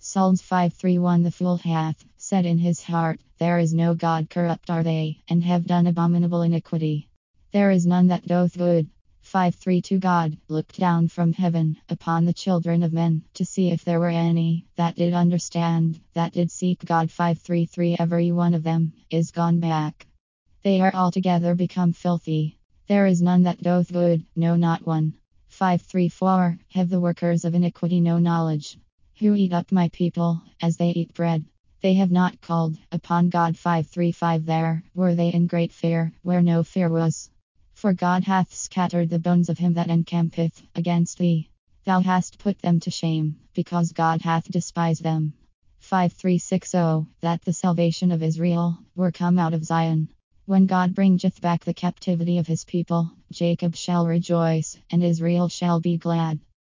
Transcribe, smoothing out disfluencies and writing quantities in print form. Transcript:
Psalms 5:3-1. The fool hath said in his heart, there is no God. Corrupt are they, and have done abominable iniquity. There is none that doth good. 5:3-2. God looked down from heaven upon the children of men, to see if there were any that did understand, that did seek God. 5:3-3. Every one of them is gone back. They are altogether become filthy. There is none that doth good, no, not one. 5:3-4. Have the workers of iniquity no knowledge? Who eat up my people as they eat bread? They have not called upon God. 5:3-5. There were they in great fear, where no fear was. For God hath scattered the bones of him that encampeth against thee. Thou hast put them to shame, because God hath despised them. 5:3-6. That the salvation of Israel were come out of Zion. When God bringeth back the captivity of his people, Jacob shall rejoice, and Israel shall be glad.